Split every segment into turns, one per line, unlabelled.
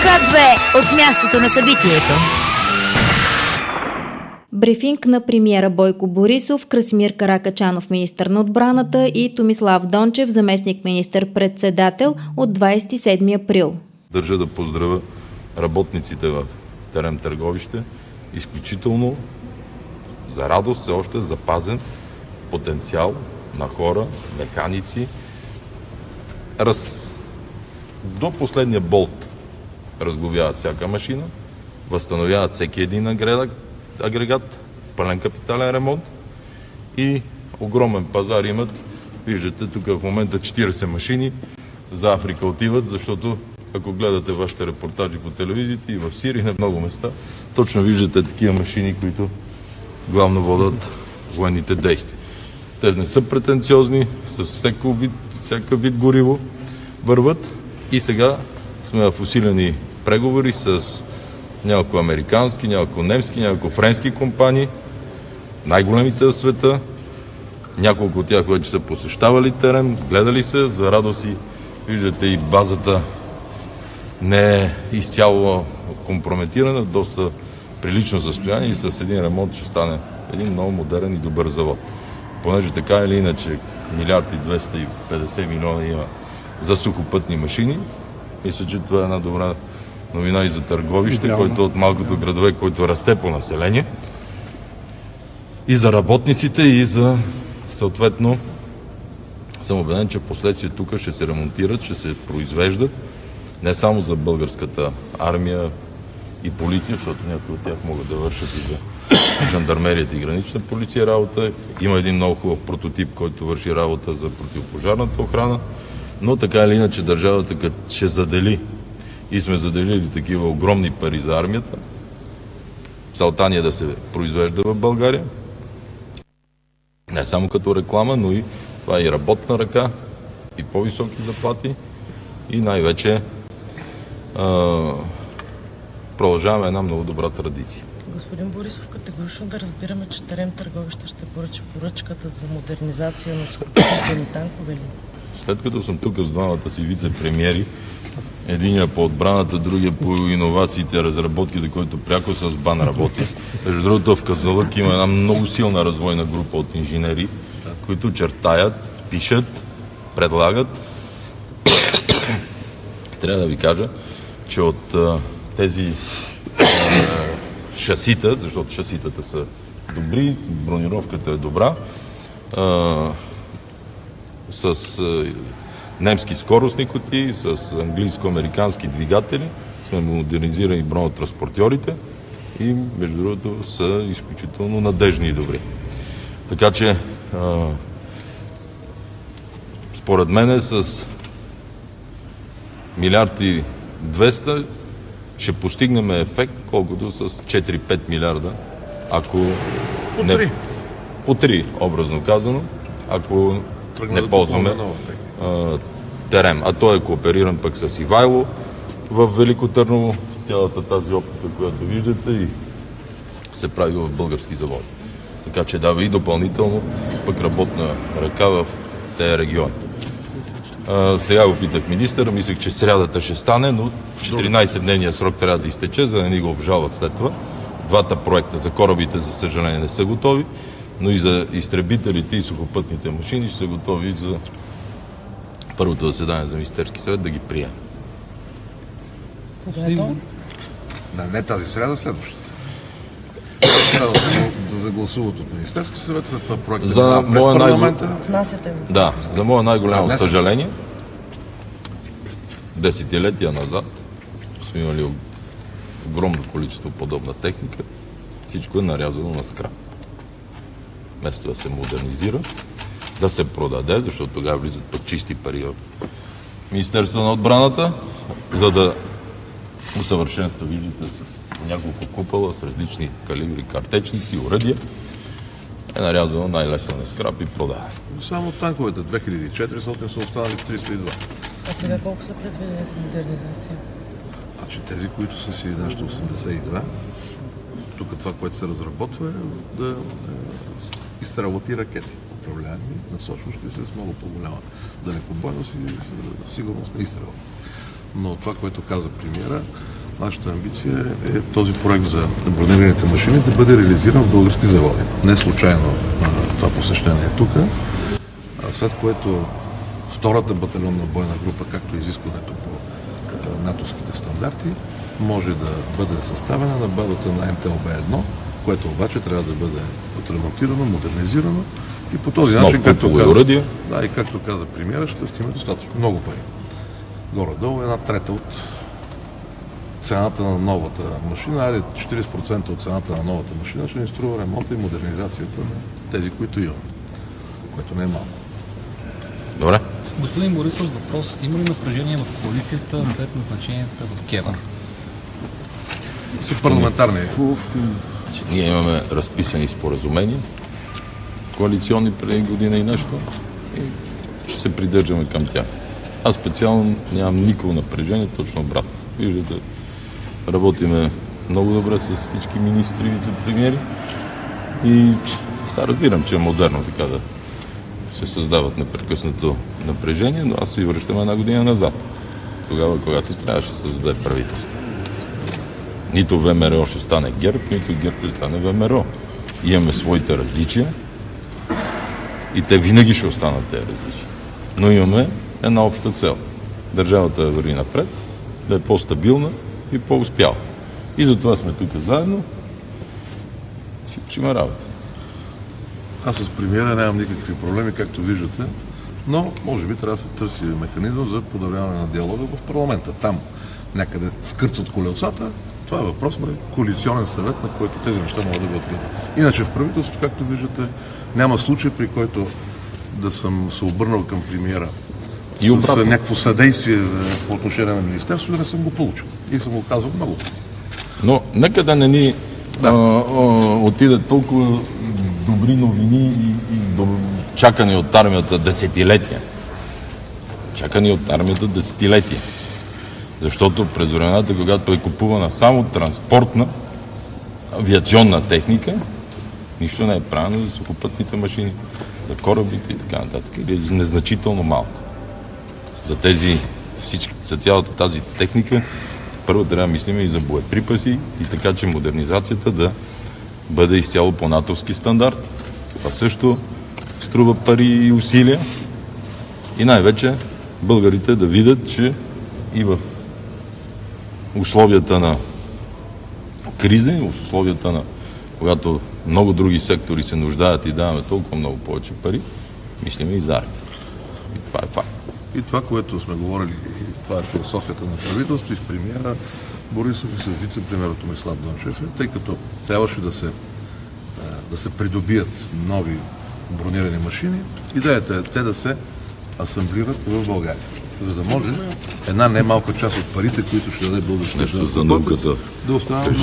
К2 от мястото на събитието.
Брифинг на премиера Бойко Борисов, Красимир Каракачанов, министър на отбраната, и Томислав Дончев, заместник министър-председател, от 27 април.
Държа да поздравя работниците в Терем Търговище. Изключително за радост все още запазен потенциал на хора, механици. До последния болт разглобяват всяка машина, възстановяват всеки един агрегат, пълен капитален ремонт и огромен пазар имат. Виждате тук в момента 40 машини за Африка отиват, защото ако гледате вашите репортажи по телевизията и в Сирия, на много места, точно виждате такива машини, които главно водят военните действия. Те не са претенциозни, с всякакъв вид гориво върват и сега сме в усилени преговори с няколко американски, няколко немски, няколко френски компании, най-големите в света. Няколко от тях вече са посещавали Терем, гледали се, за радост и виждате и базата не е изцяло компрометирана, доста прилично състояние и с един ремонт ще стане един много модерен и добър завод. Понеже така или иначе 1,250 милиона има за сухопътни машини, мисля, че това е една добра новина и за Търговище, който от малкото градове, който расте по население, и за работниците, и за съответно съм убеден, че в последствие тук ще се ремонтират, ще се произвеждат не само за българската армия и полиция, защото някои от тях могат да вършат и за жандармерията и гранична полиция работа. Има един много хубав прототип, който върши работа за противопожарната охрана, но така или иначе държавата като ще задели и сме заделили такива огромни пари за армията, целта ни е да се произвежда в България. Не само като реклама, но и това е и работна ръка, и по-високи заплати, и най-вече продължаваме една много добра традиция.
Господин Борисов, категорично да разбираме, че Терем Търговище ще поръча поръчката за модернизация на сухопътните ни танкове ли?
След като съм тук с двамата си вице-премиери, единия по отбраната, другия по иновациите, разработките, който пряко с БАН работи. Между другото в Казанлък има една много силна развойна група от инженери, които чертаят, пишат, предлагат. Трябва да ви кажа, че от тези шасита, защото шаситата са добри, бронировката е добра, с немски скоростни кутии, с английско-американски двигатели сме модернизирани бронетранспортьорите и между другото са изключително надежни и добри. Така че според мен с 1,2 милиарда ще постигнем ефект, колкото с 4-5 милиарда, ако по 3, образно казано, ако не ползваме Терем. А той е коопериран пък с Ивайло в Велико Търново, цялата тази оптика, която виждате, и се прави в български заводи. Така че дава и допълнително пък работна ръка в тези региони. Сега го питах министъра, мислех, че срядата ще стане, но 14-дневният срок трябва да изтече, за да ни го обжалват след това. Двата проекта за корабите, за съжаление, не са готови, но и за изтребителите и сухопътните машини ще са готови за първото заседание за Министерски съвет да ги приеме.
Кога е то?
Не тази сряда, следващата. Да загласуват от Министерски съвет, след това проекта през парламента.
Внасяте го.
Да, за мое най-голямо съжаление, десетилетия назад сме имали огромно количество подобна техника. Всичко е нарязано на скрап. Вместо да се модернизира, да се продаде, защото тогава влизат пък чисти пари в Министерството на отбраната, за да усъвършенства, виждате, с няколко купола, с различни калибри, картечници, оръдия. Е нарязано най-лесно на скрап и продава.
Само танковете 2400 са останали 302.
А сега колко са предвидени за модернизация?
Значи тези, които са си нашите 82, тук това, което се разработва, е да изстрелват ракети, управляеми, насочващи се с много по-голяма далекобойност и сигурност на изстрела. Но това, което каза премиера, нашата амбиция е този проект за бронираните машини да бъде реализиран в български заводи. Не случайно това посещение тук, след което втората батальонна бойна група, както изискването по натовските стандарти, може да бъде съставена на базата на МТЛБ-1, което обаче трябва да бъде отремонтирано, модернизирано и по този начин, както каза премиера, ще стигне достатъчно много пари. Горе-долу 1/3 от цената на новата машина, 40% от цената на новата машина ще ни струва ремонта и модернизацията на тези, които имаме, което не е малко.
Добре.
Господин Борисов, въпрос. Има ли напрежение в коалицията след назначенията в КЕВР?
Са парламентарни.
Ние имаме разписани споразумения, коалиционни преди година и нещо, и ще се придържаме към тях. Аз специално нямам никакво напрежение, точно обратно. Виждате, работиме много добре с всички министри и вице-премиери и сега разбирам, че е модерно така да се създават непрекъснато напрежение, но аз ви връщам 1 година назад. Тогава, когато трябваше да се създаде правителство. Нито ВМРО ще стане ГЕРБ, нито ГЕРБ ще стане ВМРО. Имаме своите различия и те винаги ще останат тези различия. Но имаме една обща цел. Държавата да върви напред, да е по-стабилна и по-успяла. И затова сме тук заедно си учиме работа.
Аз с премиера нямам никакви проблеми, както виждате, но може би трябва да се търси механизъм за подобряване на диалога в парламента. Там някъде скърцат колелцата, това е въпрос на коалиционен съвет, на който тези неща могат да бъдат гледани. Иначе в правителството, както виждате, няма случай, при който да съм се обърнал към премиера с някакво съдействие по отношение на министерството, да не съм го получил. И съм го казал много пъти.
Но нека да не ни отидат толкова добри новини и чакани от армията десетилетия. Чакани от армията десетилетия. Защото през времената, когато е купувана само транспортна авиационна техника, нищо не е правено за сухопътните машини, за корабите и така нататък. Или незначително малко. За цялата тази техника първо трябва да мислим и за боеприпаси и така, че модернизацията да бъде изцяло по натовски стандарт. Това също струва пари и усилия. И най-вече българите да видят, че и в условията на криза, в условията на когато много други сектори се нуждаят и даваме толкова много повече пари, мислим и за армията. И това е факт.
И това, което сме говорили, и това е философията на правителството и с премиера Борисов и с вице-премиера Томислав Дончев, тъй като трябваше да се придобият нови бронирани машини, идеята е те да се асамблират в България, за да може една немалка част от парите, които ще даде българския да останат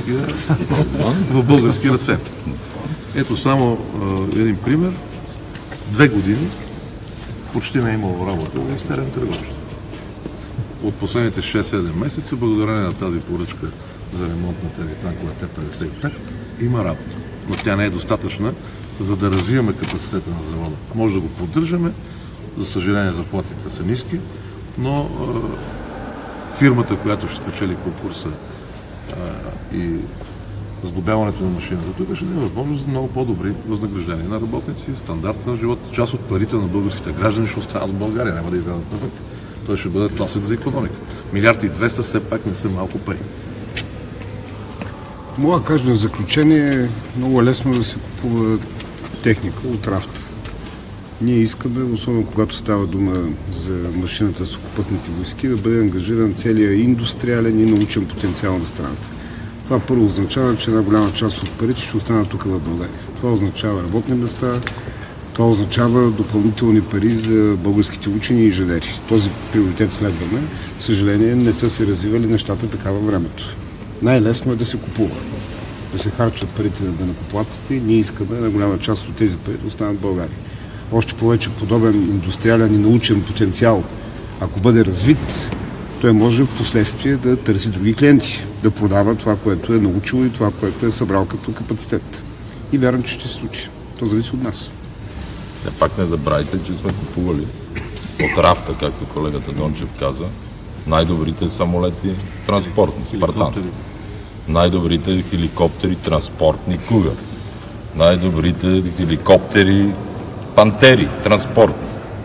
в български ръце. Ето само един пример. 2 години почти не е имало работа в екстерен търговец. От последните 6-7 месеца, благодарение на тази поръчка за ремонт на тези танкове Т-55, има работа. Но тя не е достатъчна, за да развиваме капацитета на завода. Може да го поддържаме, за съжаление заплатите са ниски, но фирмата, която ще спечели конкурса и сглобяването на машината, тук ще даде възможност за много по-добри възнаграждения на работници, стандарта на живота. Част от парите на българските граждани ще останат в България, няма да излязат навън. Той ще бъде тласък за икономика. 1,2 милиарда все пак не са малко пари.
Мога да кажа на заключение, много е лесно да се купува техника от рафт. Ние искаме, особено когато става дума за машината с сухопътните войски, да бъде ангажиран целият индустриален и научен потенциал на страната. Това първо означава, че една голяма част от парите ще останат тук в България. Това означава работни места, това означава допълнителни пари за българските учени и инженери. Този приоритет следваме. За съжаление, не са се развивали нещата така във времето. Най-лесно е да се купува, да се харчат парите на данъкоплатците. Ние искаме една голяма част от тези пари да останат в България. Още повече подобен индустриален и научен потенциал, ако бъде развит, той може в последствие да търси други клиенти, да продава това, което е научил и това, което е събрал като капацитет. И вярвам, че ще се случи. То зависи от нас.
Пак не забравяйте, че сме купували от рафта, както колегата Дончев каза, най-добрите самолети транспортни, Спартан, най-добрите хеликоптери транспортни, Кугър, най-добрите хеликоптери Пантери транспортни.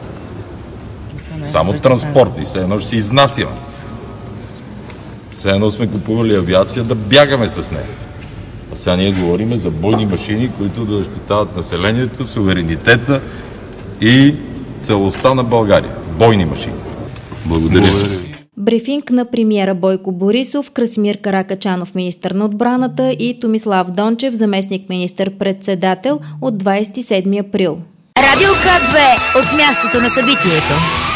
Само транспортни, все едно ще си изнасяме. Все едно сме купували авиация да бягаме с нея. А сега ние говорим за бойни машини, които да защитават населението, суверенитета и целостта на България. Бойни машини. Благодаря.
Брифинг на премиера Бойко Борисов, Красимир Каракачанов, министър на отбраната, и Томислав Дончев, заместник министър-председател, от 27 април.
Радио К2 от мястото на събитието.